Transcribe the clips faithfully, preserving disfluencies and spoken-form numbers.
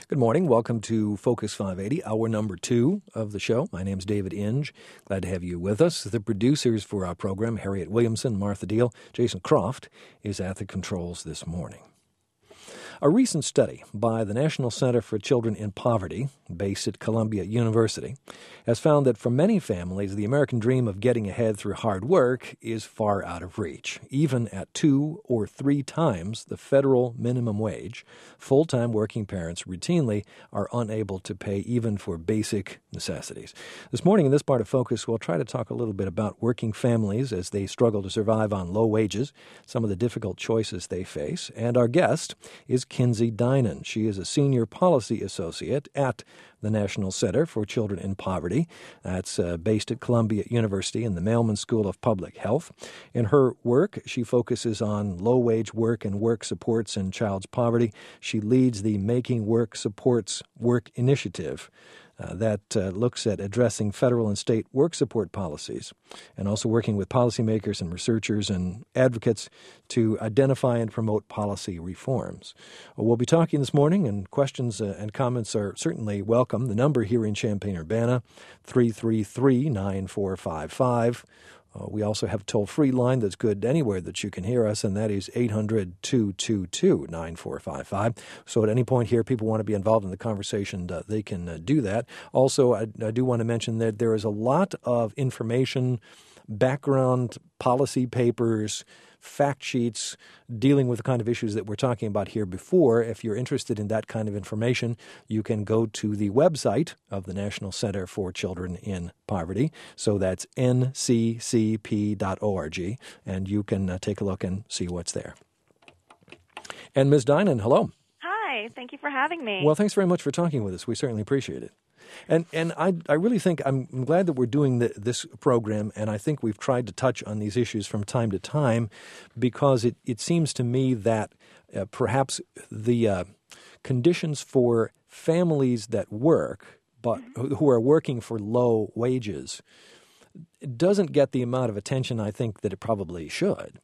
Good morning. Welcome to Focus five eighty, hour number two of the show. My name's David Inge. Glad to have you with us. The producers for our program, Harriet Williamson, Martha Deal, Jason Croft, is at the controls this morning. A recent study by the National Center for Children in Poverty, based at Columbia University, has found that for many families, the American dream of getting ahead through hard work is far out of reach. Even at two or three times the federal minimum wage, full-time working parents routinely are unable to pay even for basic necessities. This morning in this part of Focus, we'll try to talk a little bit about working families as they struggle to survive on low wages, some of the difficult choices they face, and our guest is Kinsey Dinan. She is a senior policy associate at the National Center for Children in Poverty. That's uh, based at Columbia University in the Mailman School of Public Health. In her work, she focuses on low-wage work and work supports in child's poverty. She leads the Making Work Supports Work initiative. Uh, that uh, looks at addressing federal and state work support policies and also working with policymakers and researchers and advocates to identify and promote policy reforms. Well, we'll be talking this morning, and questions uh, and comments are certainly welcome. The number here in Champaign-Urbana, three three three, nine four five five. Uh, we also have a toll-free line that's good anywhere that you can hear us, and that is eight hundred, two two two, nine four five five. So at any point here, people want to be involved in the conversation, uh, they can uh, do that. Also, I, I do want to mention that there is a lot of information, background policy papers, fact sheets dealing with the kind of issues that we're talking about here before. If you're interested in that kind of information, you can go to the website of the National Center for Children in Poverty. So that's N C C P dot org, and you can uh, take a look and see what's there. And Miz Dinan, hello. Hi, thank you for having me. Well, thanks very much for talking with us. We certainly appreciate it. And and I I really think I'm glad that we're doing the, this program, and I think we've tried to touch on these issues from time to time because it, it seems to me that uh, perhaps the uh, conditions for families that work, but mm-hmm. who are working for low wages, doesn't get the amount of attention I think that it probably should.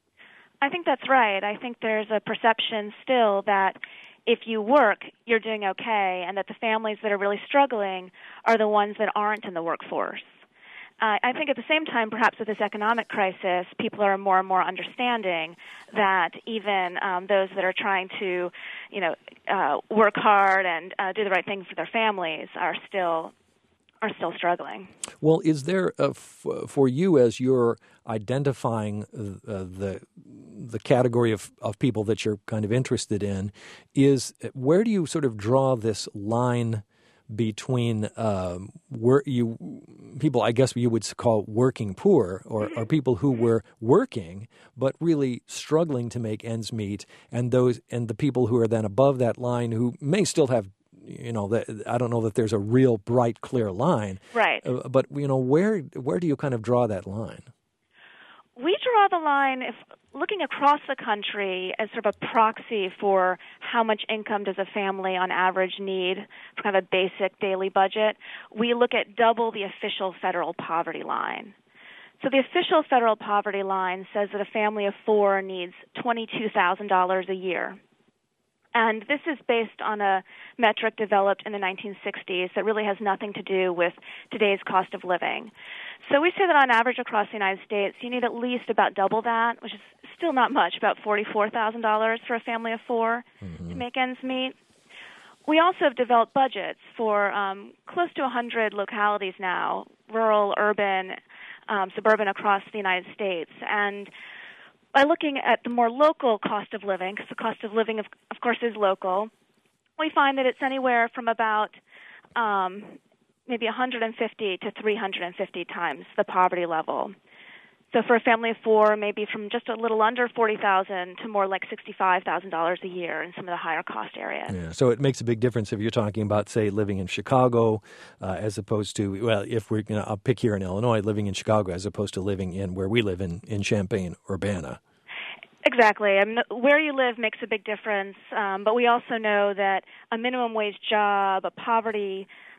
I think that's right. I think there's a perception still that if you work, you're doing okay, and that the families that are really struggling are the ones that aren't in the workforce. Uh, I think at the same time, perhaps with this economic crisis, people are more and more understanding that even um, those that are trying to, you know, uh, work hard and uh, do the right thing for their families are still are still struggling. Well, is there, a f- for you as you're identifying uh, the the category of, of people that you're kind of interested in, is where do you sort of draw this line between um, where you people, I guess you would call working poor, or, or people who were working but really struggling to make ends meet, and those and the people who are then above that line who may still have, you know, that I don't know that there's a real bright, clear line. Right. Uh, but, you know, where where do you kind of draw that line? We draw the line, if looking across the country as sort of a proxy for how much income does a family on average need for kind of a basic daily budget, we look at double the official federal poverty line. So the official federal poverty line says that a family of four needs twenty-two thousand dollars a year. And this is based on a metric developed in the nineteen sixties that really has nothing to do with today's cost of living. So we say that on average across the United States, you need at least about double that, which is still not much, about forty-four thousand dollars for a family of four mm-hmm. to make ends meet. We also have developed budgets for um, close to one hundred localities now, rural, urban, um, suburban across the United States. And by looking at the more local cost of living, because the cost of living, of, of course, is local, we find that it's anywhere from about um, maybe one hundred fifty to three hundred fifty times the poverty level. So for a family of four, maybe from just a little under forty thousand dollars to more like sixty-five thousand dollars a year in some of the higher cost areas. Yeah, so it makes a big difference if you're talking about, say, living in Chicago uh, as opposed to, well, if we're, you know, I'll pick here in Illinois, living in Chicago as opposed to living in where we live in, in Champaign-Urbana. Exactly. I mean, where you live makes a big difference, um, but we also know that a minimum wage job, a poverty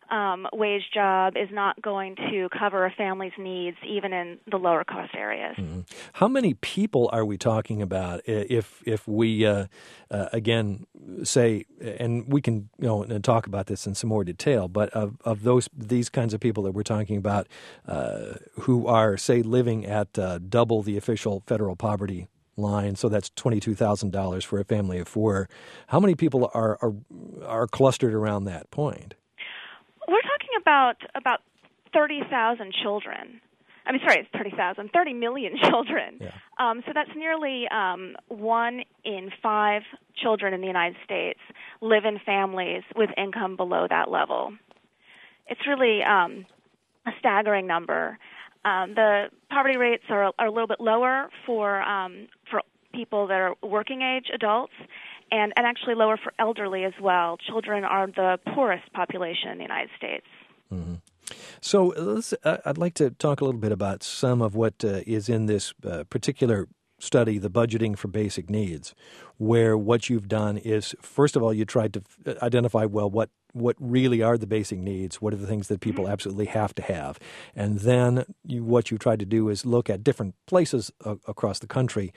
um, wage job is not going to cover a family's needs, even in the lower cost areas. Mm-hmm. How many people are we talking about if if we, uh, uh, again, say, and we can you know talk about this in some more detail, but of, of those these kinds of people that we're talking about uh, who are, say, living at uh, double the official federal poverty line, so that's twenty-two thousand dollars for a family of four, how many people are, are, are clustered around that point? We're talking about about thirty thousand children. I mean, sorry, it's thirty thousand, thirty million children. Yeah. Um, so that's nearly um, one in five children in the United States live in families with income below that level. It's really um, a staggering number. Um, the poverty rates are, are a little bit lower for um, for people that are working age adults, and, and actually lower for elderly as well. Children are the poorest population in the United States. Mm-hmm. So let's, uh, I'd like to talk a little bit about some of what uh, is in this uh, particular study, the budgeting for basic needs, where what you've done is, first of all, you tried to f- identify, well, what what really are the basic needs, what are the things that people mm-hmm. absolutely have to have, and then you, what you tried to do is look at different places uh, across the country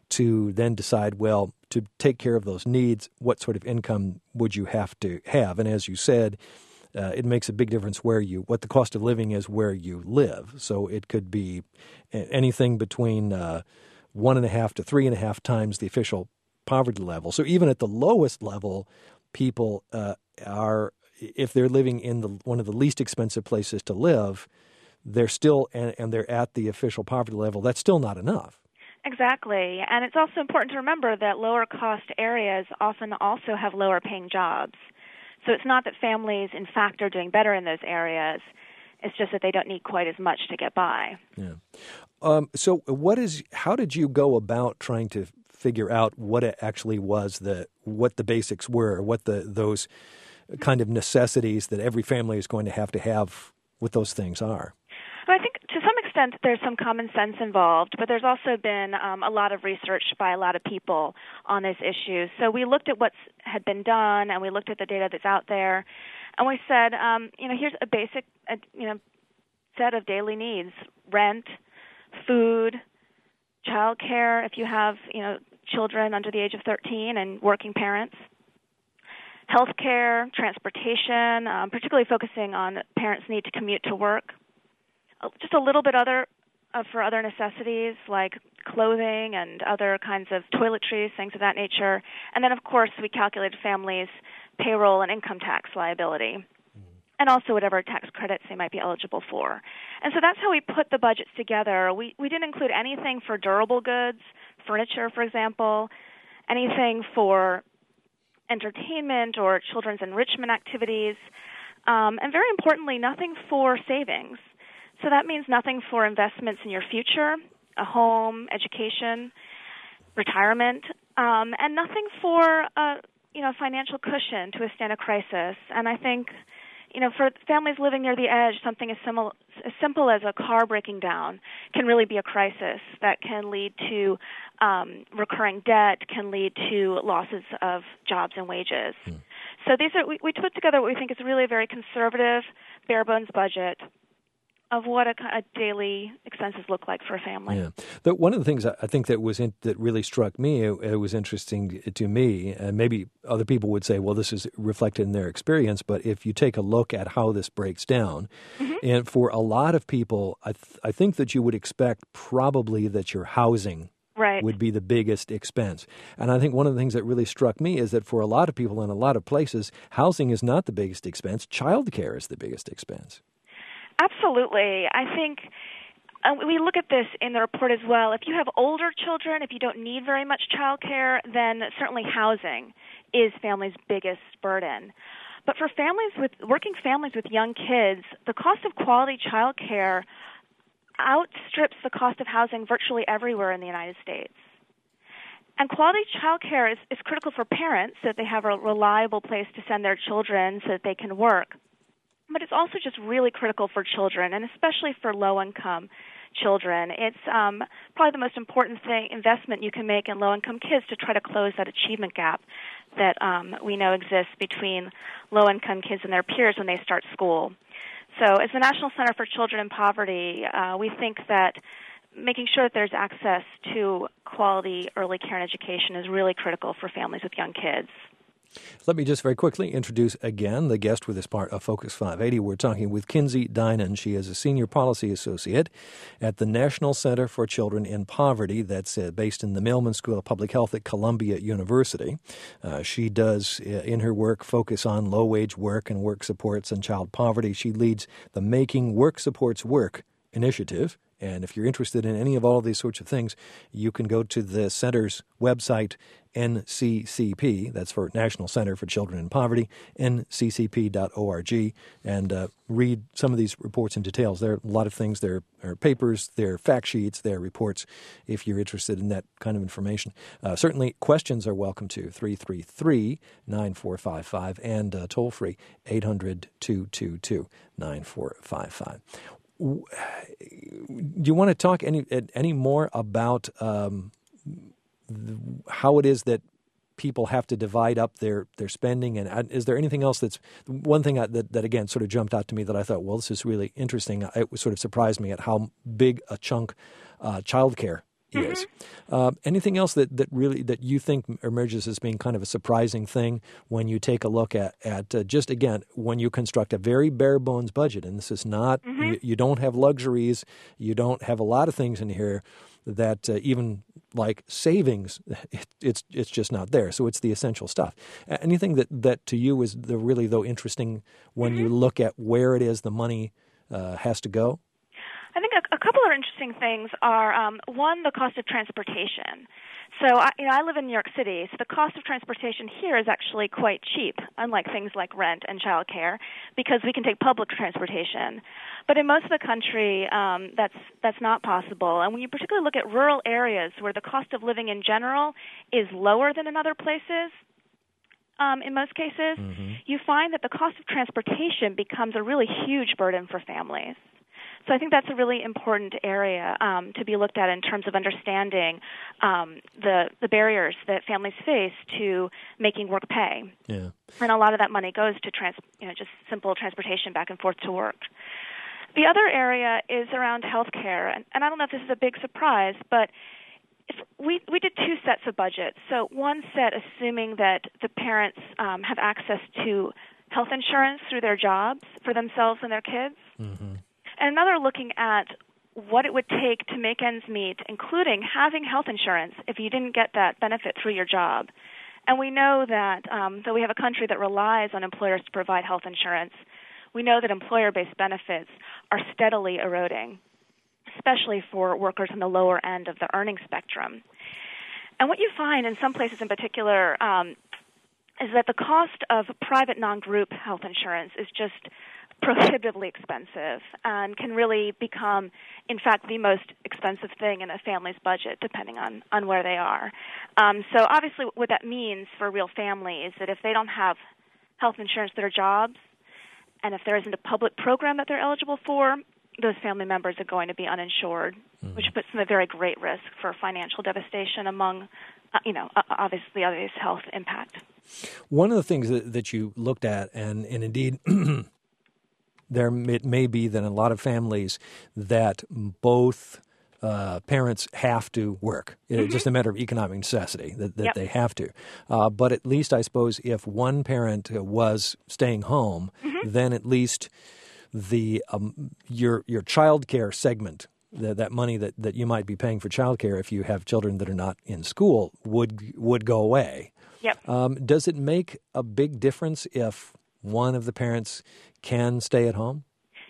to then decide, well, to take care of those needs, what sort of income would you have to have? And as you said, Uh, it makes a big difference where you, what the cost of living is where you live. So it could be anything between uh, one and a half to three and a half times the official poverty level. So even at the lowest level, people uh, are, if they're living in the one of the least expensive places to live, they're still, and, and they're at the official poverty level, that's still not enough. Exactly. And it's also important to remember that lower cost areas often also have lower paying jobs. So it's not that families, in fact, are doing better in those areas. It's just that they don't need quite as much to get by. Yeah. Um, so what is? How did you go about trying to figure out what it actually was, the what the basics were, what the those kind of necessities that every family is going to have to have, what those things are? Well, I think to some extent there's some common sense involved, but there's also been um, a lot of research by a lot of people on this issue. So we looked at what had been done, and we looked at the data that's out there, and we said, um, you know, here's a basic, uh, you know, set of daily needs: rent, food, child care if you have, you know, children under the age of thirteen and working parents, health care, transportation, um, particularly focusing on parents' need to commute to work, just a little bit other uh, for other necessities like clothing and other kinds of toiletries, things of that nature. And then, of course, we calculated families' payroll and income tax liability, mm-hmm. and also whatever tax credits they might be eligible for. And so that's how we put the budgets together. We, we didn't include anything for durable goods, furniture, for example, anything for entertainment or children's enrichment activities, um, and very importantly, nothing for savings. So that means nothing for investments in your future, a home, education, retirement, um, and nothing for a you know financial cushion to withstand a crisis. And I think, you know, for families living near the edge, something as simple as simple as a car breaking down can really be a crisis that can lead to um, recurring debt, can lead to losses of jobs and wages. Hmm. So these are we, we put together what we think is really a very conservative, bare bones budget of what a, a daily expenses look like for a family. Yeah, the, one of the things I think that was in, that really struck me, it, it was interesting to me, and maybe other people would say, well, this is reflected in their experience, but if you take a look at how this breaks down, mm-hmm. and for a lot of people, I, th- I think that you would expect probably that your housing right. would be the biggest expense. And I think one of the things that really struck me is that for a lot of people in a lot of places, housing is not the biggest expense. Childcare is the biggest expense. Absolutely. I think uh, we look at this in the report as well. If you have older children, if you don't need very much child care, then certainly housing is families' biggest burden. But for families with working families with young kids, the cost of quality child care outstrips the cost of housing virtually everywhere in the United States. And quality child care is, is critical for parents so that they have a reliable place to send their children so that they can work. But it's also just really critical for children, and especially for low-income children. It's um, probably the most important thing investment you can make in low-income kids to try to close that achievement gap that um, we know exists between low-income kids and their peers when they start school. So as the National Center for Children in Poverty, uh, we think that making sure that there's access to quality early care and education is really critical for families with young kids. Let me just very quickly introduce again the guest with this part of Focus five eighty. We're talking with Kinsey Dinan. She is a senior policy associate at the National Center for Children in Poverty that's uh, based in the Mailman School of Public Health at Columbia University. Uh, she does, uh, in her work, focus on low-wage work and work supports and child poverty. She leads the Making Work Supports Work initiative. And if you're interested in any of all of these sorts of things, you can go to the center's website, N C C P, that's for National Center for Children in Poverty, N C C P dot org, and uh, read some of these reports in details. There are a lot of things. There are papers, there are fact sheets, there are reports if you're interested in that kind of information. Uh, certainly, questions are welcome to three three three, nine four five five and uh, toll-free eight hundred, two two two, nine four five five. Do you want to talk any any more about um, the, how it is that people have to divide up their, their spending? And is there anything else that's one thing that, that, again, sort of jumped out to me that I thought, well, this is really interesting. It sort of surprised me at how big a chunk uh, childcare is. Mm-hmm. Uh, anything else that, that really that you think emerges as being kind of a surprising thing when you take a look at, at uh, just, again, when you construct a very bare bones budget, and this is not, mm-hmm. you, you don't have luxuries, you don't have a lot of things in here that uh, even like savings, it, it's it's just not there. So it's the essential stuff. Anything that, that to you is the really, though, interesting when mm-hmm. you look at where it is the money uh, has to go? I think a, a couple of interesting things are, um, one, the cost of transportation. So, I, you know, I live in New York City, so the cost of transportation here is actually quite cheap, unlike things like rent and childcare, because we can take public transportation. But in most of the country, um, that's that's not possible. And when you particularly look at rural areas where the cost of living in general is lower than in other places, Um, in most cases, mm-hmm. you find that the cost of transportation becomes a really huge burden for families. So I think that's a really important area um, to be looked at in terms of understanding um, the the barriers that families face to making work pay. Yeah. And a lot of that money goes to trans, you know, just simple transportation back and forth to work. The other area is around health care, and, and I don't know if this is a big surprise, but if we we did two sets of budgets. So one set assuming that the parents um, have access to health insurance through their jobs for themselves and their kids. Mm-hmm. And another looking at what it would take to make ends meet, including having health insurance if you didn't get that benefit through your job. And we know that um, though we have a country that relies on employers to provide health insurance, we know that employer-based benefits are steadily eroding, especially for workers on the lower end of the earning spectrum. And what you find in some places in particular um, is that the cost of private non-group health insurance is just prohibitively expensive and can really become, in fact, the most expensive thing in a family's budget, depending on, on where they are. Um, so obviously what that means for real families is that if they don't have health insurance through their jobs, and if there isn't a public program that they're eligible for, those family members are going to be uninsured, mm-hmm. which puts them at very great risk for financial devastation among, uh, you know, uh, obviously obvious health impact. One of the things that, that you looked at, and, and indeed there it may be that in a lot of families that both uh, parents have to work. Mm-hmm. It's just a matter of economic necessity that, that yep. they have to. Uh, but at least I suppose if one parent was staying home, mm-hmm. then at least the um, your your child care segment, the, that money that, that you might be paying for child care if you have children that are not in school would would go away. Yep. Um, does it make a big difference if one of the parents can stay at home?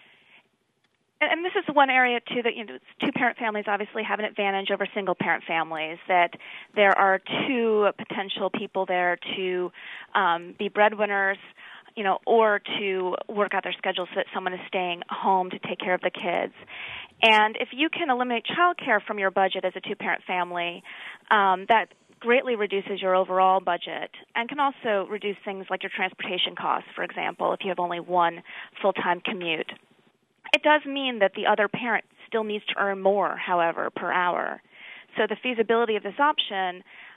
And, and this is one area, too, that you know, two-parent families obviously have an advantage over single-parent families, that there are two potential people there to um, be breadwinners, you know, or to work out their schedules so that someone is staying home to take care of the kids. And if you can eliminate child care from your budget as a two-parent family, um, that greatly reduces your overall budget and can also reduce things like your transportation costs, for example, if you have only one full-time commute. It does mean that the other parent still needs to earn more, however, per hour. So the feasibility of this option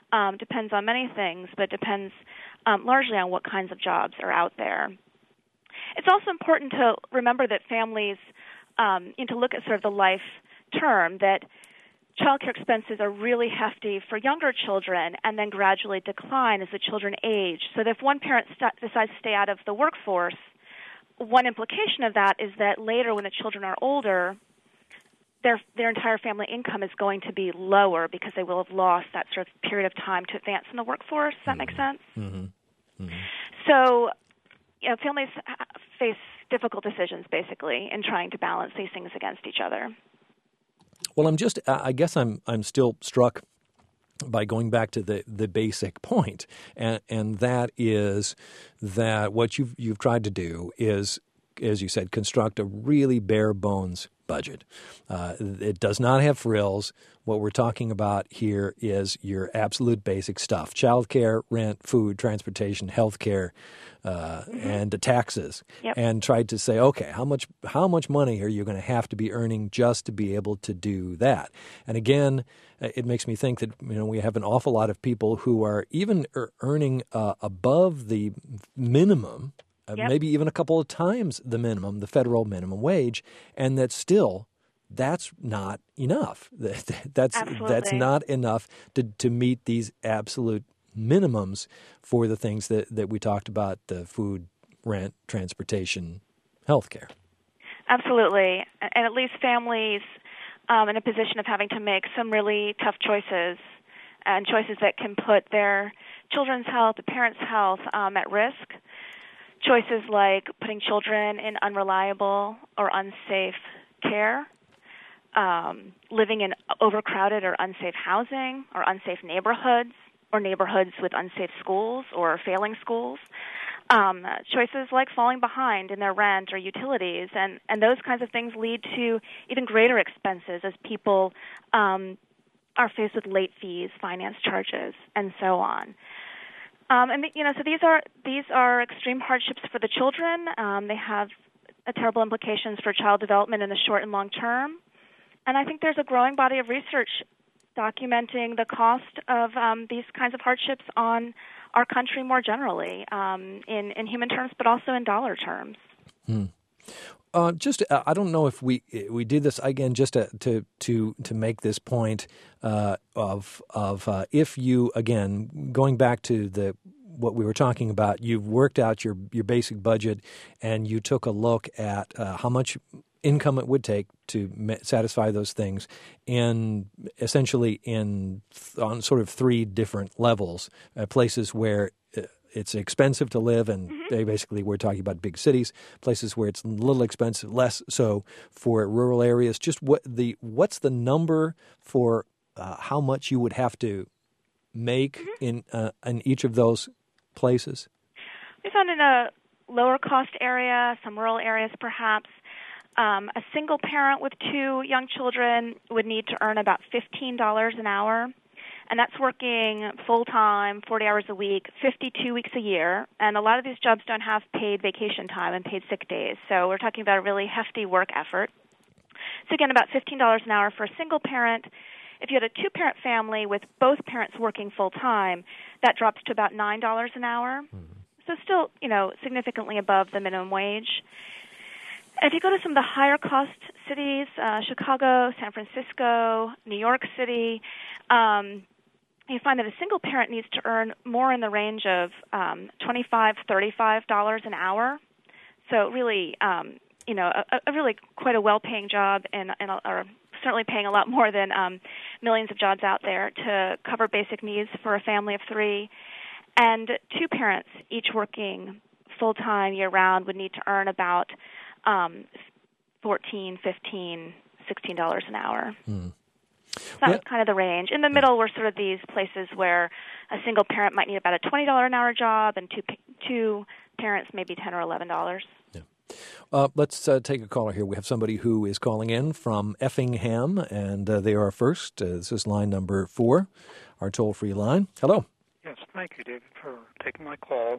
um, depends on many things, but depends um, largely on what kinds of jobs are out there. It's also important to remember that families, um, and to look at sort of the life term, that childcare expenses are really hefty for younger children and then gradually decline as the children age. So that if one parent st- decides to stay out of the workforce, one implication of that is that later when the children are older, their their entire family income is going to be lower because they will have lost that sort of period of time to advance in the workforce. Does that mm-hmm. make sense? Mm-hmm. Mm-hmm. So, you know, families face difficult decisions, basically, in trying to balance these things against each other. Well, I'm just, I guess I'm I'm still struck by going back to the, the basic point, and and that is that what you've you've tried to do is, as you said, construct a really bare bones budget. Uh, it does not have frills. What we're talking about here is your absolute basic stuff: childcare, rent, food, transportation, healthcare, uh, mm-hmm. and the taxes. Yep. And tried to say, okay, how much how much money are you going to have to be earning just to be able to do that? And again, it makes me think that you know we have an awful lot of people who are even er- earning uh, above the minimum. Uh, yep. Maybe even a couple of times the minimum, the federal minimum wage, and that still that's not enough. That's Absolutely. that's not enough to to meet these absolute minimums for the things that, that we talked about: the food, rent, transportation, healthcare. Absolutely, and at least families um, in a position of having to make some really tough choices, and choices that can put their children's health, the parents' health um, at risk. Choices like putting children in unreliable or unsafe care, um, living in overcrowded or unsafe housing or unsafe neighborhoods, or neighborhoods with unsafe schools or failing schools. Um, choices like falling behind in their rent or utilities, and, and those kinds of things lead to even greater expenses as people um, are faced with late fees, finance charges, and so on. Um, and you know, so these are these are extreme hardships for the children. Um, they have uh, terrible implications for child development in the short and long term. And I think there's a growing body of research documenting the cost of um, these kinds of hardships on our country more generally, um, in in human terms, but also in dollar terms. Hmm. Uh, just, uh, I don't know if we we did this again just to to to, to make this point uh, of of uh, if you again going back to the what we were talking about, you've worked out your your basic budget and you took a look at uh, how much income it would take to satisfy those things, in essentially in on sort of three different levels, uh, places where it's expensive to live, and mm-hmm. basically we're talking about big cities, places where it's a little expensive, less so for rural areas. Just what the what's the number for uh, how much you would have to make mm-hmm. in uh, in each of those places? We found in a lower cost area, some rural areas perhaps, um, a single parent with two young children would need to earn about fifteen dollars an hour. And that's working full-time, forty hours a week, fifty-two weeks a year. And a lot of these jobs don't have paid vacation time and paid sick days. So we're talking about a really hefty work effort. So again, about fifteen dollars an hour for a single parent. If you had a two-parent family with both parents working full-time, that drops to about nine dollars an hour. Mm-hmm. So still, you know, significantly above the minimum wage. If you go to some of the higher-cost cities, uh, Chicago, San Francisco, New York City, um, you find that a single parent needs to earn more in the range of um, twenty-five dollars, thirty-five dollars an hour. So really, um, you know, a, a really quite a well-paying job, and, and a, or certainly paying a lot more than um, millions of jobs out there to cover basic needs for a family of three. And two parents, each working full-time year-round, would need to earn about um, fourteen dollars, fifteen dollars, sixteen dollars an hour. Hmm. So that was kind of the range. In the middle were sort of these places where a single parent might need about a twenty dollars an hour job, and two two parents maybe ten dollars or eleven dollars. Yeah. Uh, let's uh, take a caller here. We have somebody who is calling in from Effingham, and uh, they are first. Uh, this is line number four, our toll-free line. Hello. Yes, thank you, David, for taking my call.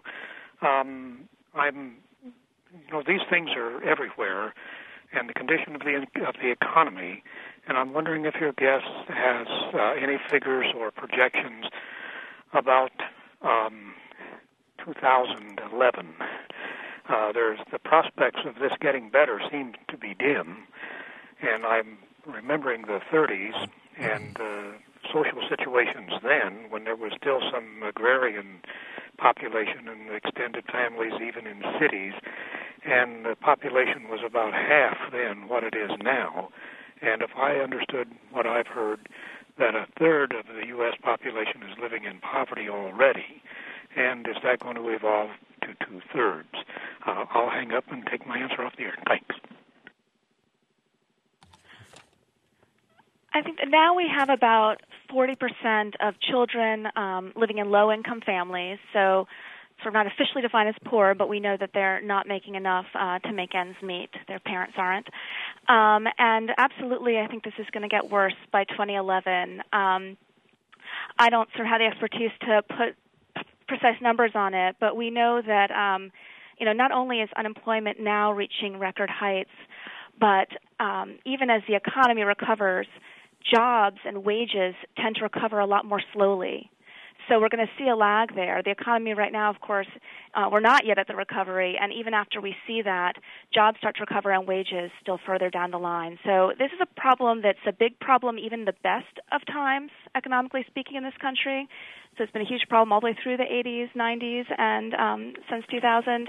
Um, I'm, you know, these things are everywhere, and the condition of the of the economy. And I'm wondering if your guest has uh, any figures or projections about um, two thousand eleven. Uh, there's the prospects of this getting better seem to be dim, and I'm remembering the thirties and uh, social situations then, when there was still some agrarian population and extended families even in cities, and the population was about half then what it is now. And if I understood what I've heard, that a third of the U S population is living in poverty already, and is that going to evolve to two-thirds? Uh, I'll hang up and take my answer off the air. Thanks. I think that now we have about forty percent of children um, living in low-income families, so sort of not officially defined as poor, but we know that they're not making enough uh, to make ends meet. Their parents aren't. Um, and absolutely, I think this is going to get worse by twenty eleven. Um, I don't sort of have the expertise to put precise numbers on it, but we know that, um, you know, not only is unemployment now reaching record heights, but um, even as the economy recovers, jobs and wages tend to recover a lot more slowly. So we're going to see a lag there. The economy right now, of course, uh, we're not yet at the recovery, and even after we see that, jobs start to recover and wages still further down the line. So this is a problem that's a big problem even in the best of times, economically speaking, in this country. So it's been a huge problem all the way through the eighties, nineties, and um, since two thousand.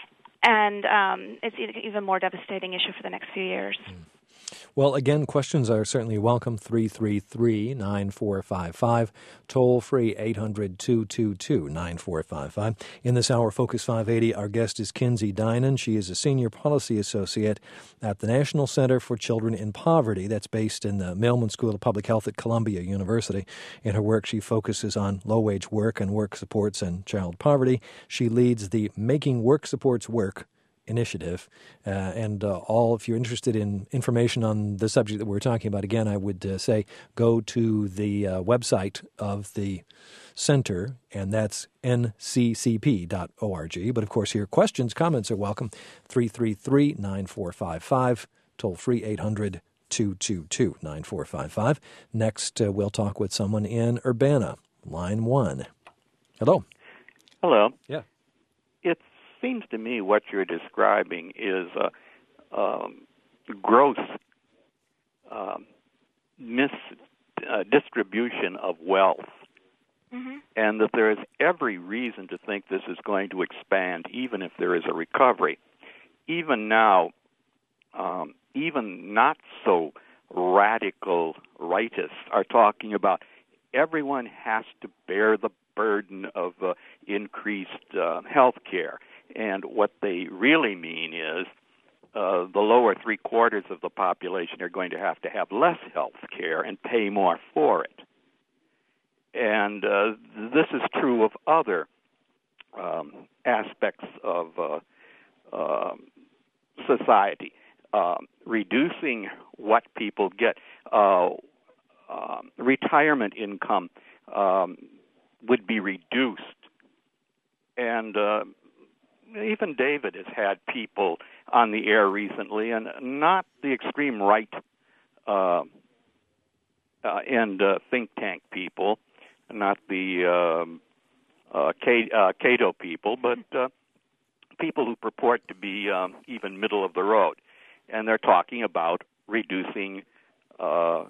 And um, it's an even more devastating issue for the next few years. Mm. Well, again, questions are certainly welcome. three three three, nine four five five, toll-free eight hundred, two two two, nine four five five. In this hour, Focus five eighty, our guest is Kinsey Dinan. She is a senior policy associate at the National Center for Children in Poverty. That's based in the Mailman School of Public Health at Columbia University. In her work, she focuses on low-wage work and work supports and child poverty. She leads the Making Work Supports Work initiative. Uh, and uh, all, if you're interested in information on the subject that we're talking about, again, I would uh, say go to the uh, website of the center, and that's N C C P dot org. But, of course, your questions, comments are welcome. three three three, nine four five five, toll-free eight hundred, two two two, nine four five five. Next, uh, we'll talk with someone in Urbana, line one. Hello. Hello. Yeah. It's seems to me what you're describing is a um, gross um, misdistribution uh, of wealth, mm-hmm. and that there is every reason to think this is going to expand even if there is a recovery. Even now, um, even not so radical rightists are talking about everyone has to bear the burden of uh, increased uh, health care. And what they really mean is uh, the lower three quarters of the population are going to have to have less health care and pay more for it. And uh, this is true of other um, aspects of uh, uh, society. Uh, reducing what people get, uh, uh, retirement income um, would be reduced. And uh, even David has had people on the air recently, and not the extreme right uh, uh, and uh, think tank people, not the um, uh, K, uh, Cato people, but uh, people who purport to be um, even middle of the road. And they're talking about reducing uh,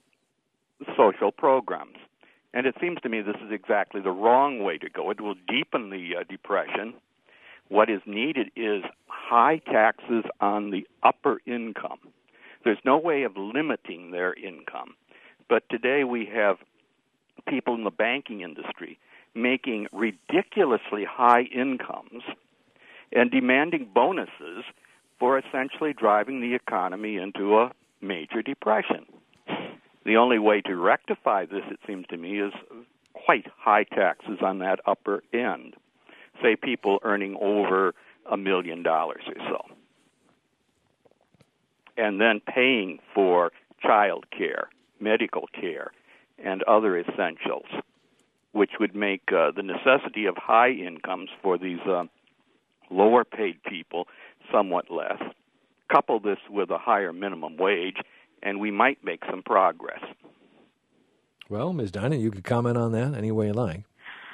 social programs. And it seems to me this is exactly the wrong way to go. It will deepen the uh, depression. What is needed is high taxes on the upper income. There's no way of limiting their income. But today we have people in the banking industry making ridiculously high incomes and demanding bonuses for essentially driving the economy into a major depression. The only way to rectify this, it seems to me, is quite high taxes on that upper end. Say people earning over a million dollars or so. And then paying for child care, medical care, and other essentials, which would make uh, the necessity of high incomes for these uh, lower-paid people somewhat less. Couple this with a higher minimum wage, and we might make some progress. Well, Miz Dinan, you could comment on that any way you like.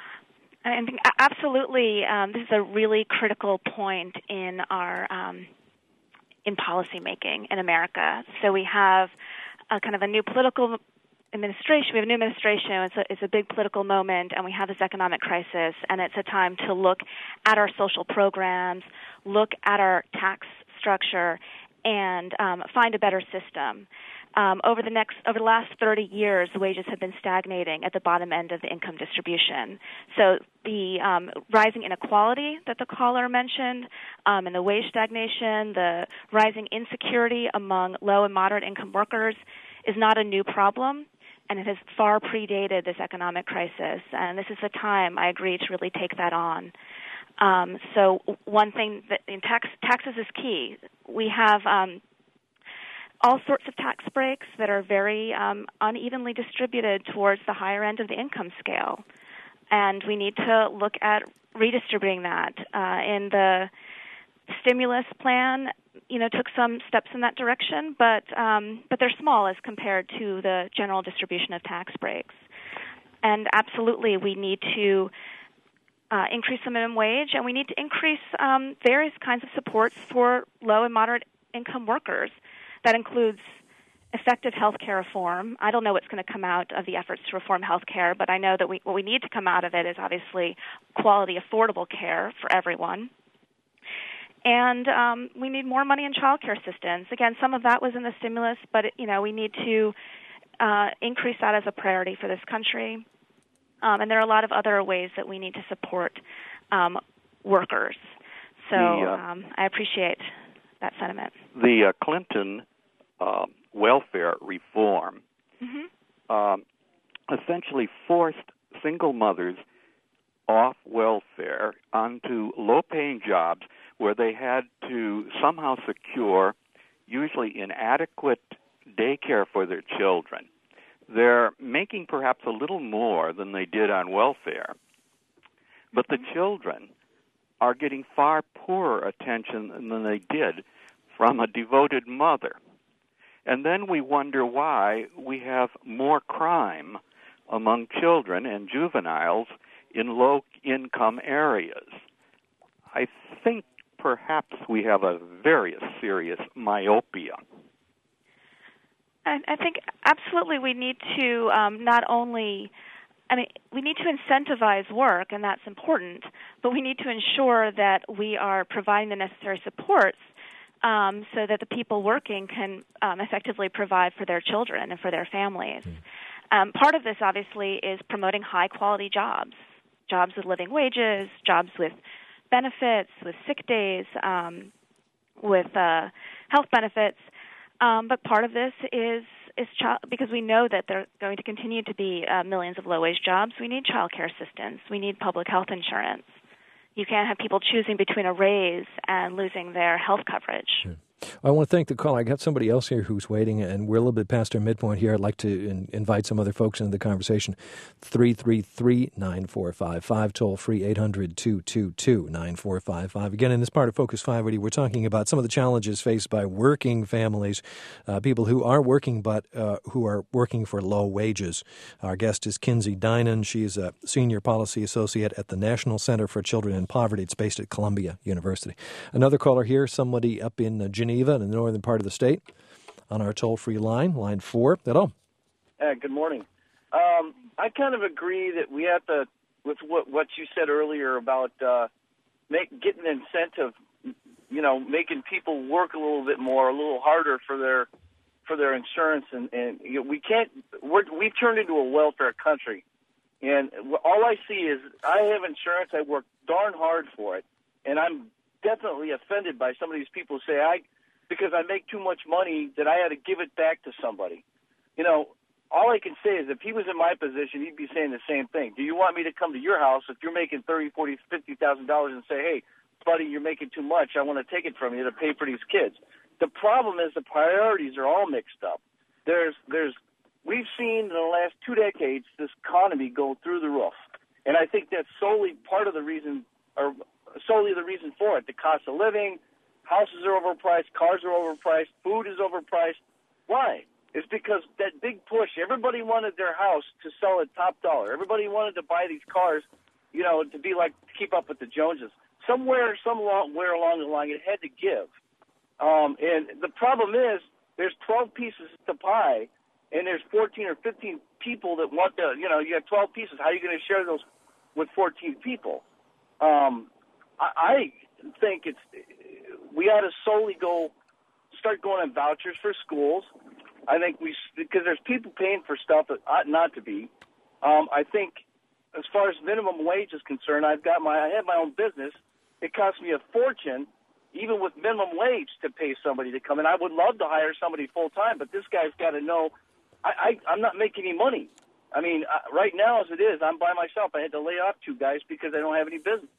I think absolutely um, this is a really critical point in our um, in policy making in America. So we have a kind of a new political administration. We have a new administration. It's a, it's a big political moment, and we have this economic crisis, and it's a time to look at our social programs, look at our tax structure, and um, find a better system. Um, over the next, over the last thirty years, the wages have been stagnating at the bottom end of the income distribution. So the um, rising inequality that the caller mentioned, um, and the wage stagnation, the rising insecurity among low and moderate income workers, is not a new problem, and it has far predated this economic crisis. And this is the time, I agree, to really take that on. Um, so one thing that in tax taxes is key. We have um, all sorts of tax breaks that are very um, unevenly distributed towards the higher end of the income scale. And we need to look at redistributing that. Uh, in the stimulus plan, you know, took some steps in that direction, but um, but they're small as compared to the general distribution of tax breaks. And absolutely, we need to uh, increase the minimum wage, and we need to increase um, various kinds of supports for low and moderate income workers. That includes effective health care reform. I don't know what's going to come out of the efforts to reform health care, but I know that we, what we need to come out of it is obviously quality, affordable care for everyone. And um, we need more money in child care assistance. Again, some of that was in the stimulus, but you know we need to uh, increase that as a priority for this country. Um, and there are a lot of other ways that we need to support um, workers. So the, uh, um, I appreciate that sentiment. The uh, Clinton uh, welfare reform mm-hmm. um, essentially forced single mothers off welfare onto low-paying jobs where they had to somehow secure usually inadequate daycare for their children. They're making perhaps a little more than they did on welfare, but the children are getting far poorer attention than they did from a devoted mother. And then we wonder why we have more crime among children and juveniles in low-income areas. I think perhaps we have a very serious myopia. I, I think absolutely we need to um, not only, I mean, we need to incentivize work, and that's important, but we need to ensure that we are providing the necessary supports um, so that the people working can um, effectively provide for their children and for their families. Mm. Um, part of this, obviously, is promoting high-quality jobs, jobs with living wages, jobs with benefits, with sick days, um, with uh, health benefits. Um, but part of this is is child, because we know that there are going to continue to be uh, millions of low-wage jobs. We need child care assistance. We need public health insurance. You can't have people choosing between a raise and losing their health coverage. Sure. I want to thank the caller. I got somebody else here who's waiting, and we're a little bit past our midpoint here. I'd like to in, invite some other folks into the conversation. three three three, nine four five five, toll free eight hundred, two two two, nine four five five. Again, in this part of Focus five eighty, we're talking about some of the challenges faced by working families, uh, people who are working but uh, who are working for low wages. Our guest is Kinsey Dinan. She's a senior policy associate at the National Center for Children in Poverty. It's based at Columbia University. Another caller here, somebody up in uh, Geneva, in the northern part of the state, on our toll-free line, line four. Hello. Uh, good morning. Um, I kind of agree that we have to, with what, what you said earlier about uh, make, getting an incentive, you know, making people work a little bit more, a little harder for their for their insurance, and, and you know, we can't. We're, we've turned into a welfare country, and all I see is I have insurance. I work darn hard for it, and I'm definitely offended by some of these people who say I. because I make too much money that I had to give it back to somebody. You know, all I can say is if he was in my position, he'd be saying the same thing. Do you want me to come to your house if you're making thirty, forty, fifty thousand dollars and say, hey, buddy, you're making too much. I want to take it from you to pay for these kids. The problem is the priorities are all mixed up. There's, there's, we've seen in the last two decades this economy go through the roof, and I think that's solely part of the reason, or solely the reason for it. The cost of living. Houses are overpriced, cars are overpriced, food is overpriced. Why? It's because that big push, everybody wanted their house to sell at top dollar. Everybody wanted to buy these cars you know, to be like, to keep up with the Joneses. Somewhere, somewhere along the line, it had to give. Um, and the problem is there's twelve pieces to pie, and there's fourteen or fifteen people that want the, you know, you have twelve pieces. How are you going to share those with fourteen people? Um, I, I think it's, we ought to solely go, start going on vouchers for schools. I think we, because there's people paying for stuff that ought not to be. Um, I think as far as minimum wage is concerned, I've got my, I have my own business. It costs me a fortune, even with minimum wage, to pay somebody to come in. I would love to hire somebody full time, but this guy's got to know I, I, I'm not making any money. I mean, uh, right now as it is, I'm by myself. I had to lay off two guys because I don't have any business.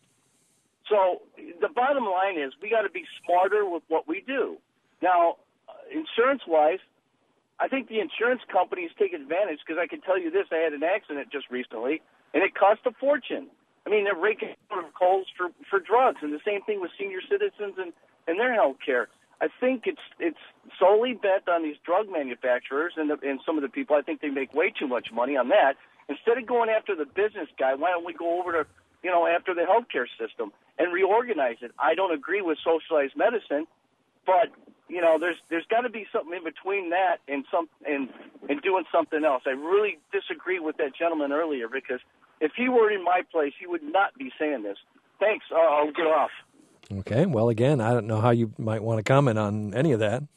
So the bottom line is we got to be smarter with what we do. Now, uh, insurance-wise, I think the insurance companies take advantage because I can tell you this, I had an accident just recently, and it cost a fortune. I mean, they're raking coals for, for drugs, and the same thing with senior citizens and, and their health care. I think it's it's solely bent on these drug manufacturers and, the, and some of the people. I think they make way too much money on that. Instead of going after the business guy, why don't we go over to, you know, after the healthcare system and reorganize it? I don't agree with socialized medicine, but you know, there's there's got to be something in between that and some and and doing something else. I really disagree with that gentleman earlier because if he were in my place, he would not be saying this. Thanks. Uh, I'll get off. Okay. Well, again, I don't know how you might want to comment on any of that.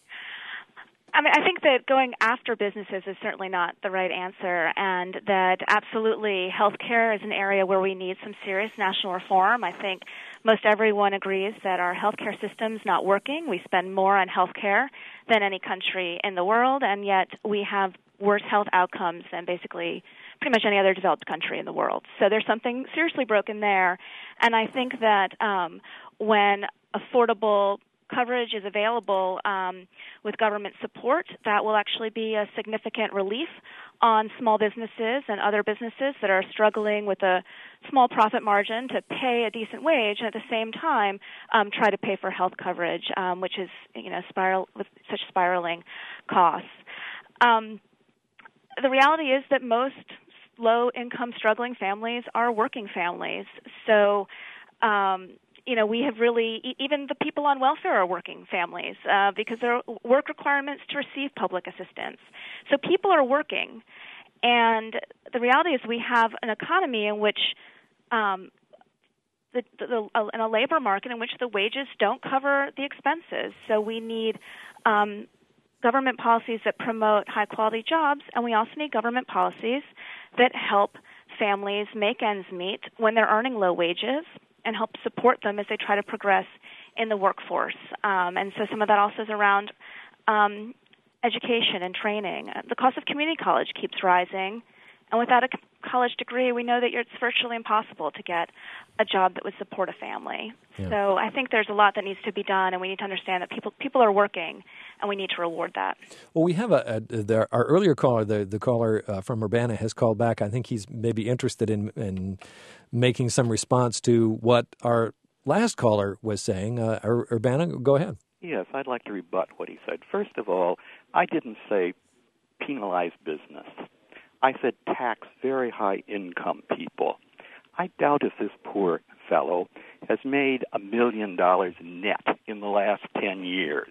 I mean, I think that going after businesses is certainly not the right answer, and that absolutely healthcare is an area where we need some serious national reform. I think most everyone agrees that our healthcare system's not working. We spend more on healthcare than any country in the world, and yet we have worse health outcomes than basically pretty much any other developed country in the world. So there's something seriously broken there, and I think that um, when affordable coverage is available um, with government support, that will actually be a significant relief on small businesses and other businesses that are struggling with a small profit margin to pay a decent wage and at the same time um, try to pay for health coverage, um, which is, you know, spiral with such spiraling costs. Um, the reality is that most low-income struggling families are working families. So, um, you know, we have really, even the people on welfare are working families uh, because there are work requirements to receive public assistance. So people are working. And the reality is we have an economy in which, um, the, the, the, in a labor market in which the wages don't cover the expenses. So we need um, government policies that promote high-quality jobs, and we also need government policies that help families make ends meet when they're earning low wages and help support them as they try to progress in the workforce. Um, and so some of that also is around um, education and training. The cost of community college keeps rising, and without a college degree, we know that it's virtually impossible to get a job that would support a family. Yeah. So I think there's a lot that needs to be done, and we need to understand that people people are working, and we need to reward that. Well, we have a, a the, our earlier caller, the the caller uh, from Urbana, has called back. I think he's maybe interested in in making some response to what our last caller was saying. Uh, Ur- Urbana, go ahead. Yes, I'd like to rebut what he said. First of all, I didn't say penalize business. I said tax very high-income people. I doubt if this poor fellow has made a million dollars net in the last ten years.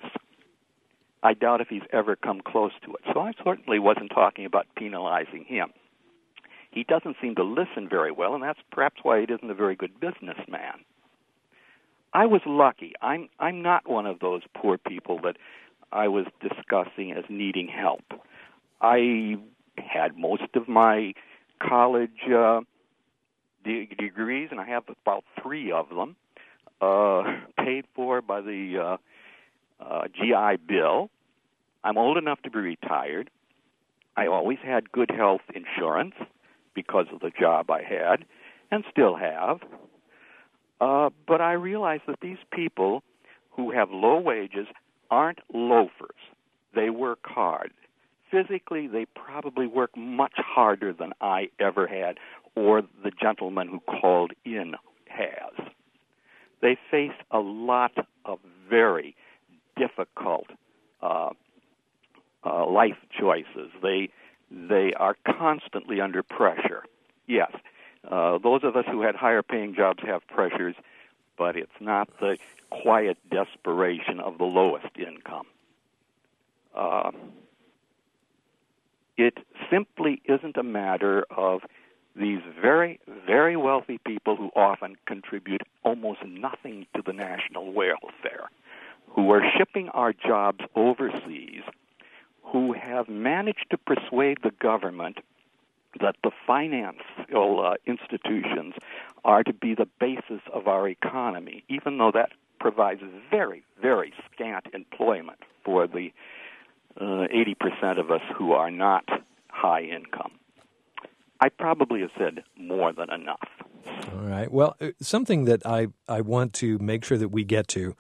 I doubt if he's ever come close to it. So I certainly wasn't talking about penalizing him. He doesn't seem to listen very well, and that's perhaps why he isn't a very good businessman. I was lucky. I'm I'm not one of those poor people that I was discussing as needing help. I had most of my college uh, de- degrees, and I have about three of them, uh, paid for by the uh, uh, G I Bill. I'm old enough to be retired. I always had good health insurance because of the job I had and still have. Uh, but I realize that these people who have low wages aren't loafers. They work hard. Physically, they probably work much harder than I ever had or the gentleman who called in has. They face a lot of very difficult uh, uh, life choices. They they are constantly under pressure. Yes, Uh, those of us who had higher-paying jobs have pressures, but it's not the quiet desperation of the lowest income. Uh, it simply isn't a matter of these very, very wealthy people who often contribute almost nothing to the national welfare, who are shipping our jobs overseas, who have managed to persuade the government that the financial uh, institutions are to be the basis of our economy, even though that provides very, very scant employment for the uh, eighty percent of us who are not high income. I probably have said more than enough. All right. Well, something that I, I want to make sure that we get to,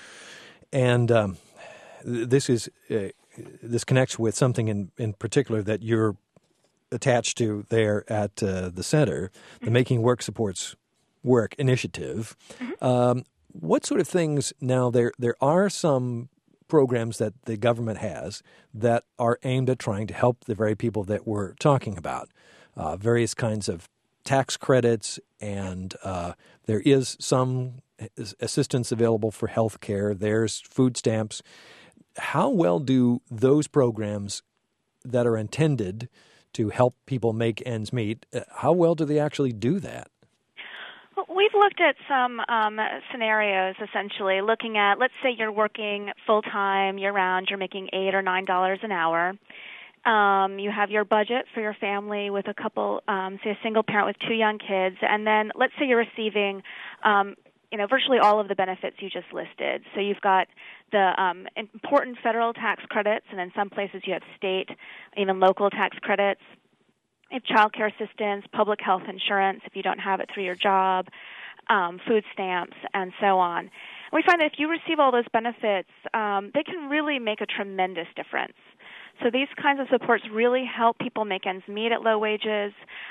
and um, this is uh, this connects with something in, in particular that you're attached to there at uh, the center, the mm-hmm. Making Work Supports Work initiative. Mm-hmm. Um, what sort of things now? There there are some programs that the government has that are aimed at trying to help the very people that we're talking about. Uh, various kinds of tax credits, and uh, there is some assistance available for health care. There's food stamps. How well do those programs that are intended to help people make ends meet, how well do they actually do that? We've looked at some um, scenarios, essentially, looking at, let's say you're working full-time, year-round, you're making eight or nine dollars an hour. Um, you have your budget for your family with a couple, um, say a single parent with two young kids, and then let's say you're receiving, um, you know, virtually all of the benefits you just listed. So you've got the um, important federal tax credits, and in some places you have state, even local tax credits. You have child care assistance, public health insurance if you don't have it through your job, um, food stamps, and so on. And we find that if you receive all those benefits, um, they can really make a tremendous difference. So these kinds of supports really help people make ends meet at low wages,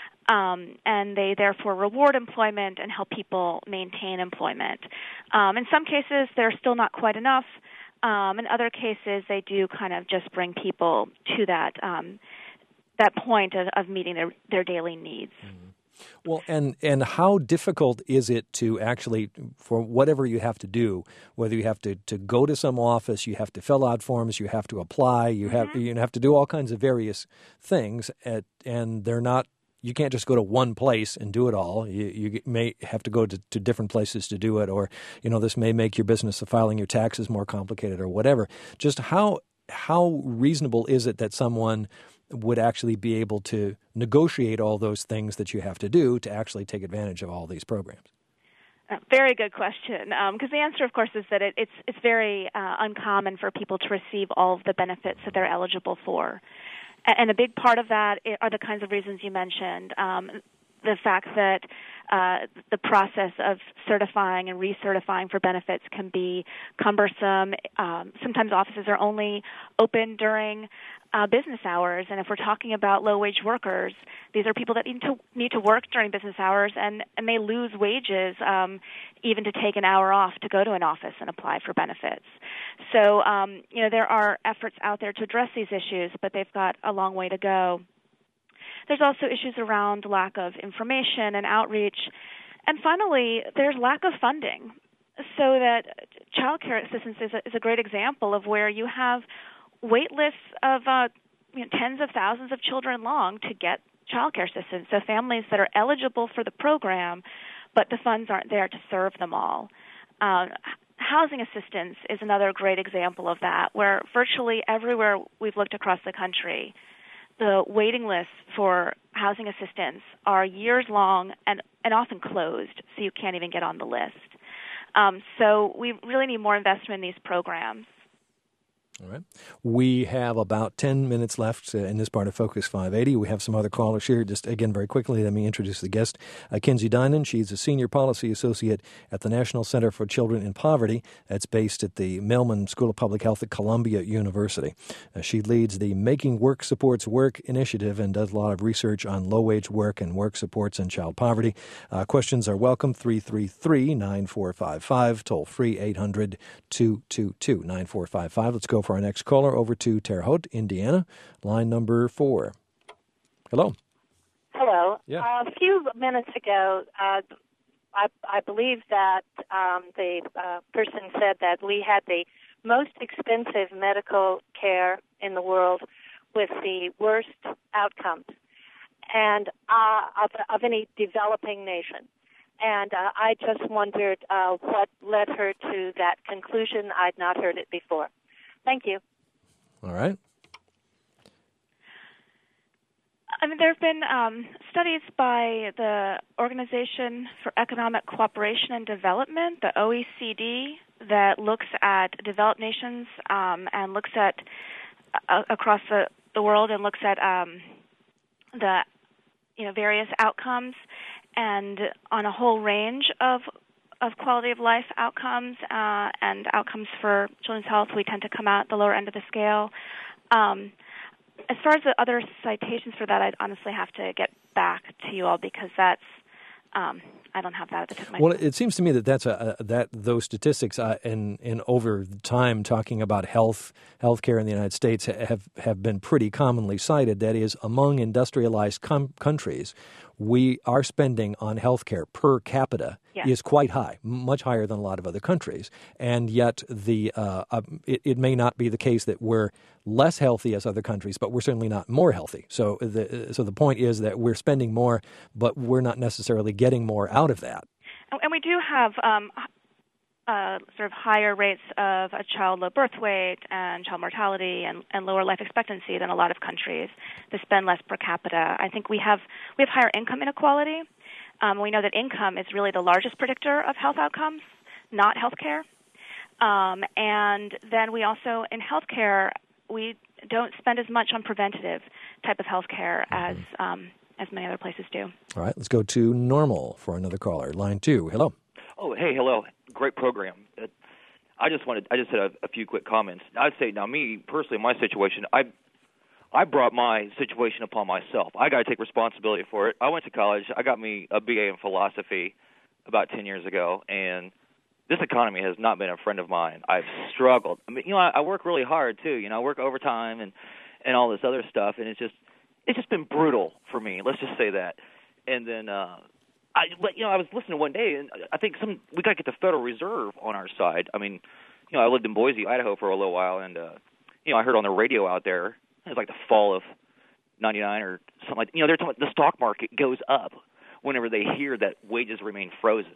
um, and they therefore reward employment and help people maintain employment. Um, in some cases, they're still not quite enough. Um, in other cases, they do kind of just bring people to that um, that point of, of meeting their, their daily needs. Mm-hmm. Well, and, and how difficult is it to actually, for whatever you have to do, whether you have to, to go to some office, you have to fill out forms, you have to apply, you have mm-hmm. you have to do all kinds of various things, at, and they're not, you can't just go to one place and do it all. You, you may have to go to, to different places to do it, or, you know, this may make your business of filing your taxes more complicated or whatever. Just how how reasonable is it that someone would actually be able to negotiate all those things that you have to do to actually take advantage of all these programs? Uh, very good question, because um, the answer, of course, is that it, it's it's very uh, uncommon for people to receive all of the benefits that they're eligible for. And a big part of that are the kinds of reasons you mentioned. Um, the fact that uh, the process of certifying and recertifying for benefits can be cumbersome. Um, sometimes offices are only open during uh, business hours, and if we're talking about low-wage workers, these are people that need to need to work during business hours and, and may lose wages um, even to take an hour off to go to an office and apply for benefits. So, um, you know, there are efforts out there to address these issues, but they've got a long way to go. There's also issues around lack of information and outreach. And finally, there's lack of funding. So that child care assistance is a, is a great example of where you have wait lists of uh, you know, tens of thousands of children long to get child care assistance. So families that are eligible for the program, but the funds aren't there to serve them all. Uh, housing assistance is another great example of that, where virtually everywhere we've looked across the country, the waiting lists for housing assistance are years long and, and often closed, so you can't even get on the list. Um, so we really need more investment in these programs. All right. We have about ten minutes left uh, in this part of Focus five eighty. We have some other callers here. Just again, very quickly, let me introduce the guest, uh, Kinsey Dinan. She's a Senior Policy Associate at the National Center for Children in Poverty. That's based at the Mailman School of Public Health at Columbia University. Uh, she leads the Making Work Supports Work initiative and does a lot of research on low-wage work and work supports and child poverty. Uh, questions are welcome, three three three, nine four five five, toll free, eight hundred, two two two, nine four five five. Let's go for our next caller over to Terre Haute, Indiana, line number four. Hello. Hello. Yeah. Uh, a few minutes ago, uh, I, I believe that um, the uh, person said that we had the most expensive medical care in the world with the worst outcomes, and uh, of, of any developing nation. And uh, I just wondered uh, what led her to that conclusion. I'd not heard it before. Thank you. All right. I mean, there have been um, studies by the Organization for Economic Cooperation and Development, the O E C D, that looks at developed nations um, and looks at uh, across the, the world and looks at um, the you know various outcomes, and on a whole range of of quality of life outcomes uh, and outcomes for children's health, we tend to come out at the lower end of the scale. Um, As far as the other citations for that, I'd honestly have to get back to you all because that's um, I don't have that at the tip of my Well, tongue. it seems to me that that's a, a that those statistics uh, in in over time talking about health healthcare in the United States have have been pretty commonly cited. That is, among industrialized com- countries, we our spending on healthcare per capita Yes. is quite high, much higher than a lot of other countries, and yet the uh, uh, it, it may not be the case that we're less healthy as other countries, but we're certainly not more healthy. So the so the point is that we're spending more, but we're not necessarily getting more out of that. And we do have um, uh, sort of higher rates of a child low birth weight and child mortality and, and lower life expectancy than a lot of countries that spend less per capita. I think we have we have higher income inequality. Um, we know that income is really the largest predictor of health outcomes, not health care. Um, and then we also, in health care, we don't spend as much on preventative type of health care as um, as many other places do. All right, let's go to Normal for another caller. Line two. Hello. Oh, hey, hello. Great program. Uh, I just wanted, I just had a, a few quick comments. I'd say now, me personally, my situation, I, I brought my situation upon myself. I got to take responsibility for it. I went to college. I got me a B A in philosophy about ten years ago, and this economy has not been a friend of mine. I've struggled. I mean, you know, I, I work really hard too. You know, I work overtime and and all this other stuff, and it's just it's just been brutal for me. Let's just say that. And then, uh, I, but you know, I was listening one day, and I think some we got to get the Federal Reserve on our side. I mean, you know, I lived in Boise, Idaho, for a little while, and uh, you know, I heard on the radio out there it was like the fall of ninety-nine or something like. You know, they're talking about the stock market goes up whenever they hear that wages remain frozen.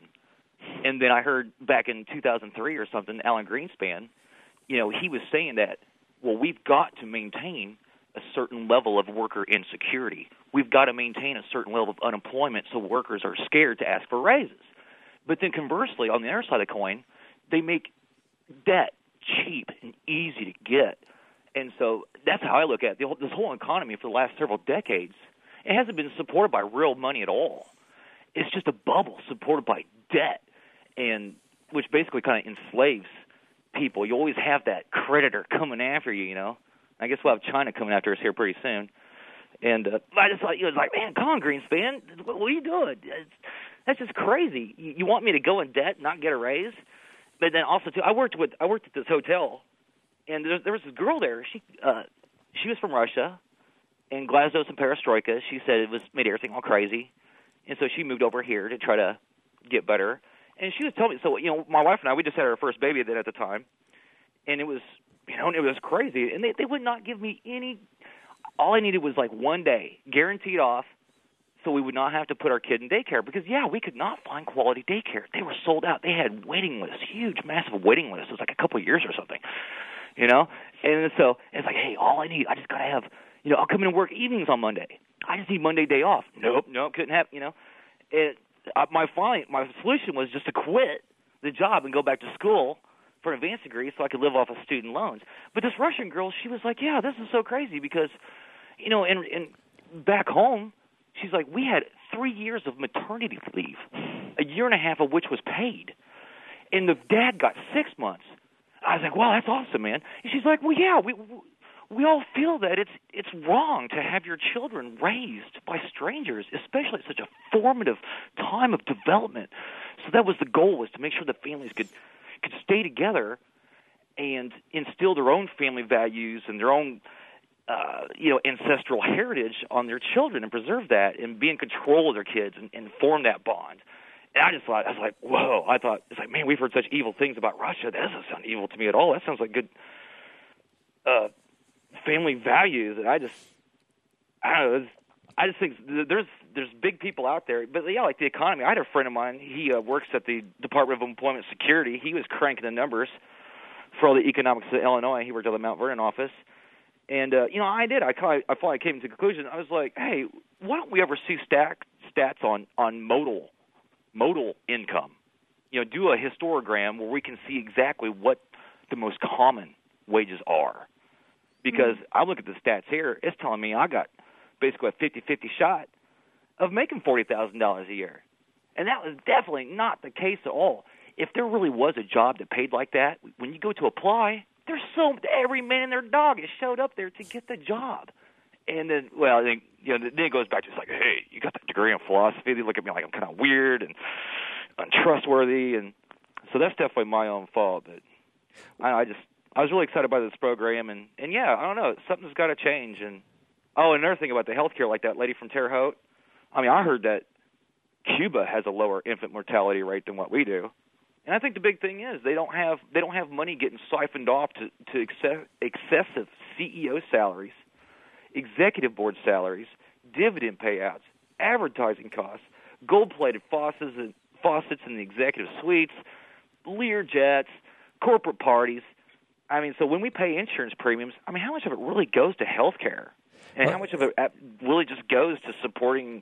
And then I heard back in two thousand three or something, Alan Greenspan, you know, he was saying that, well, we've got to maintain a certain level of worker insecurity. We've got to maintain a certain level of unemployment so workers are scared to ask for raises. But then conversely, on the other side of the coin, they make debt cheap and easy to get. And so that's how I look at it. This whole economy for the last several decades, it hasn't been supported by real money at all. It's just a bubble supported by debt, and which basically kind of enslaves people. You always have that creditor coming after you, you know. I guess we'll have China coming after us here pretty soon. And uh, I just thought, you know, like, man, come on, Greenspan, what, what are you doing? It's, that's just crazy. You, you want me to go in debt and not get a raise? But then also, too, I worked with I worked at this hotel, and there, there was this girl there. She uh, she was from Russia, and Glasnost and Perestroika. She said it was made everything all crazy, and so she moved over here to try to get better. And she was telling me, so, you know, my wife and I, we just had our first baby then at the time, and it was, you know, it was crazy. And they, they would not give me any, all I needed was like one day, guaranteed off, so we would not have to put our kid in daycare. Because, yeah, we could not find quality daycare. They were sold out. They had waiting lists, huge, massive waiting lists. It was like a couple of years or something, you know? And so it's like, hey, all I need, I just got to have, you know, I'll come in and work evenings on Monday. I just need Monday day off. Nope, nope, couldn't have, you know. It, Uh, my fine, my solution was just to quit the job and go back to school for an advanced degree so I could live off of student loans. But this Russian girl, she was like, yeah, this is so crazy because, you know, and, and back home, she's like, we had three years of maternity leave, a year and a half of which was paid. And the dad got six months. I was like, wow, that's awesome, man. And she's like, well, yeah, we we all feel that it's it's wrong to have your children raised by strangers, especially at such a formative time of development. So that was the goal, was to make sure that families could could stay together and instill their own family values and their own uh, you know, ancestral heritage on their children and preserve that and be in control of their kids and, and form that bond. And I just thought, I was like, whoa, I thought, it's like, man, we've heard such evil things about Russia. That doesn't sound evil to me at all. That sounds like good uh, family values. And I just, I don't know, it's, I just think there's there's big people out there. But, yeah, like the economy. I had a friend of mine, he uh, works at the Department of Employment Security. He was cranking the numbers for all the economics of Illinois. He worked at the Mount Vernon office. And, uh, you know, I did. I, I finally came to the conclusion. I was like, hey, why don't we ever see stack, stats on, on modal modal income? You know, do a histogram where we can see exactly what the most common wages are. Because mm-hmm. I look at the stats here, it's telling me I got basically a fifty-fifty shot of making forty thousand dollars a year. And that was definitely not the case at all. If there really was a job that paid like that, when you go to apply, there's so every man and their dog has showed up there to get the job. And then, well, I think, you know, then it goes back to, it's like, hey, you got that degree in philosophy. They look at me like I'm kind of weird and untrustworthy. And so that's definitely my own fault. But I, I just, I was really excited by this program. And, and yeah, I don't know, something's got to change. And, oh, another thing about the healthcare, like that lady from Terre Haute, I mean, I heard that Cuba has a lower infant mortality rate than what we do. And I think the big thing is they don't have they don't have money getting siphoned off to, to excess, excessive C E O salaries, executive board salaries, dividend payouts, advertising costs, gold-plated faucets and faucets in the executive suites, Lear jets, corporate parties. I mean, so when we pay insurance premiums, I mean, how much of it really goes to health care? And well, how much of it really just goes to supporting,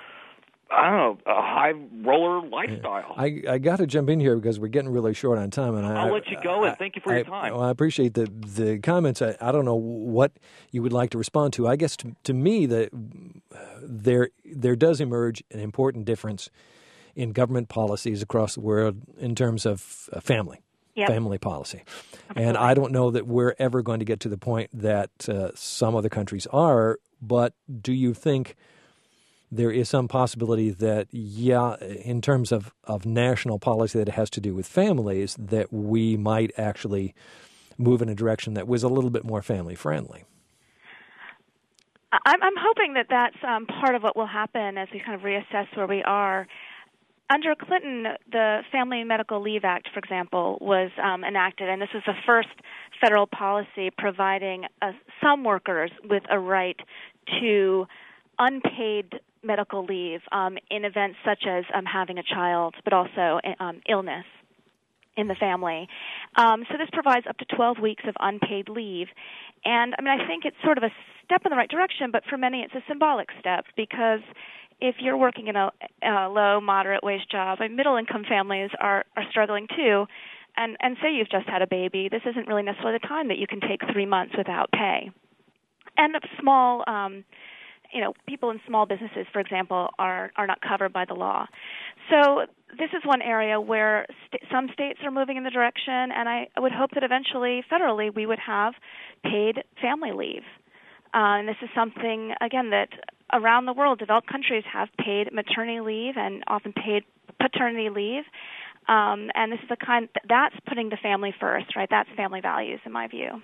I don't know, a high roller lifestyle? I, I got to jump in here because we're getting really short on time. And I, I'll let you go, I, and thank you for I, your time. Well, I appreciate the the comments. I, I don't know what you would like to respond to. I guess to, to me, that there there does emerge an important difference in government policies across the world in terms of family. Yep. Family policy. Absolutely. And I don't know that we're ever going to get to the point that uh, some other countries are, but do you think there is some possibility that, yeah, in terms of, of national policy that has to do with families, that we might actually move in a direction that was a little bit more family-friendly? I'm, I'm hoping that that's um, part of what will happen as we kind of reassess where we are. Under Clinton, the Family Medical Leave Act, for example, was um, enacted, and this was the first federal policy providing uh, some workers with a right to unpaid medical leave um, in events such as um, having a child, but also um, illness in the family. Um, so this provides up to twelve weeks of unpaid leave. And, I mean, I think it's sort of a step in the right direction, but for many it's a symbolic step because if you're working in a, a low, moderate wage job, and middle-income families are, are struggling too, and, and say you've just had a baby, this isn't really necessarily the time that you can take three months without pay. And small, um, you know, people in small businesses, for example, are, are not covered by the law. So this is one area where st- some states are moving in the direction, and I would hope that eventually, federally, we would have paid family leave. Uh, and this is something, again, that around the world, developed countries have paid maternity leave and often paid paternity leave. Um, and this is the kind, that's putting the family first, right? That's family values, in my view.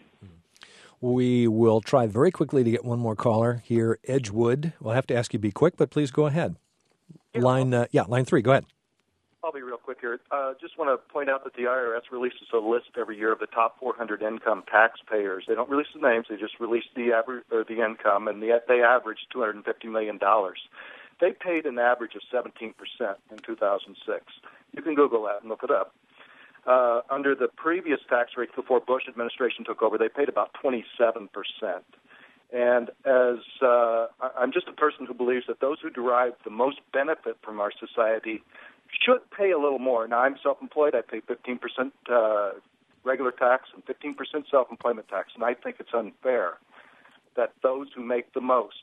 We will try very quickly to get one more caller here. Edgewood. We'll have to ask you to be quick, but please go ahead. Yeah. Line, uh, yeah, line three. Go ahead. I'll be real quick here. Uh, just want to point out that the I R S releases a list every year of the top four hundred income taxpayers. They don't release the names; they just release the average or the income, and the, they average two hundred fifty million dollars. They paid an average of seventeen percent in two thousand six. You can Google that and look it up. Uh, under the previous tax rate before Bush administration took over, they paid about twenty-seven percent. And as uh, I'm just a person who believes that those who derive the most benefit from our society should pay a little more. Now, I'm self-employed. I pay fifteen percent uh, regular tax and fifteen percent self-employment tax, and I think it's unfair that those who make the most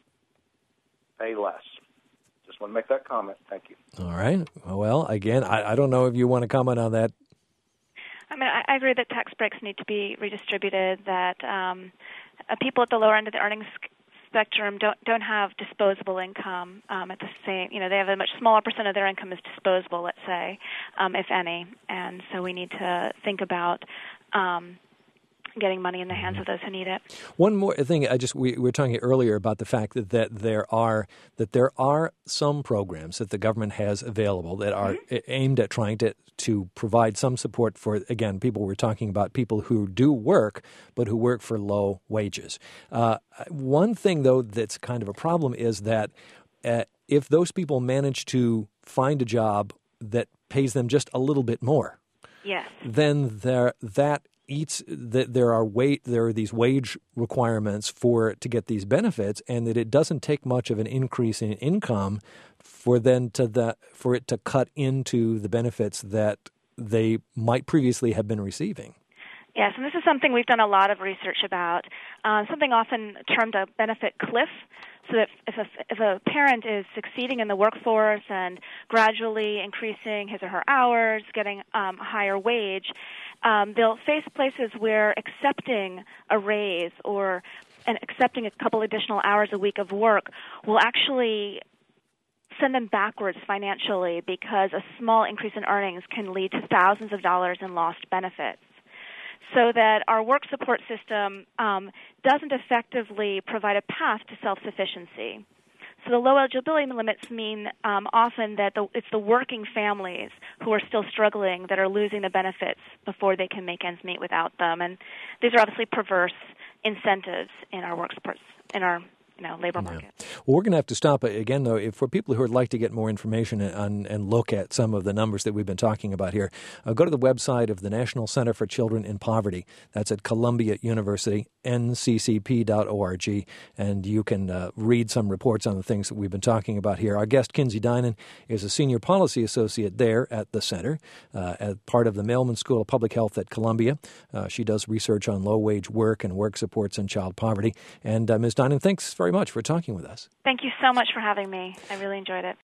pay less. Just want to make that comment. Thank you. All right. Well, again, I, I don't know if you want to comment on that. I mean, I, I agree that tax breaks need to be redistributed, that um, uh, people at the lower end of the earnings spectrum don't don't have disposable income um, at the same, you know, they have a much smaller percent of their income is disposable, let's say, um, if any. And so we need to think about, um, getting money in the hands of those who need it. One more thing, I just we, we were talking earlier about the fact that, that there are that there are some programs that the government has available that are mm-hmm. aimed at trying to to provide some support for, again, people we're talking about, people who do work but who work for low wages. Uh, one thing, though, that's kind of a problem is that uh, if those people manage to find a job that pays them just a little bit more, yes, then there that eats that there are wait there are these wage requirements for to get these benefits, and that it doesn't take much of an increase in income for then to the for it to cut into the benefits that they might previously have been receiving. Yes, and this is something we've done a lot of research about. Uh, something often termed a benefit cliff. So that if a, if a parent is succeeding in the workforce and gradually increasing his or her hours, getting um, a higher wage, um, they'll face places where accepting a raise or and accepting a couple additional hours a week of work will actually send them backwards financially, because a small increase in earnings can lead to thousands of dollars in lost benefits. So that our work support system um, doesn't effectively provide a path to self-sufficiency. So the low eligibility limits mean um, often that the, it's the working families who are still struggling that are losing the benefits before they can make ends meet without them. And these are obviously perverse incentives in our work support, in our you know, labor market. Yeah. Well, we're going to have to stop again, though. If for people who would like to get more information on, and look at some of the numbers that we've been talking about here, uh, go to the website of the National Center for Children in Poverty. That's at Columbia University, N C C P dot org, and you can uh, read some reports on the things that we've been talking about here. Our guest, Kinsey Dinan, is a senior policy associate there at the center, uh, as part of the Mailman School of Public Health at Columbia. Uh, she does research on low-wage work and work supports and child poverty. And uh, Miz Dinan, thanks very much for talking with us. Thank you so much for having me. I really enjoyed it.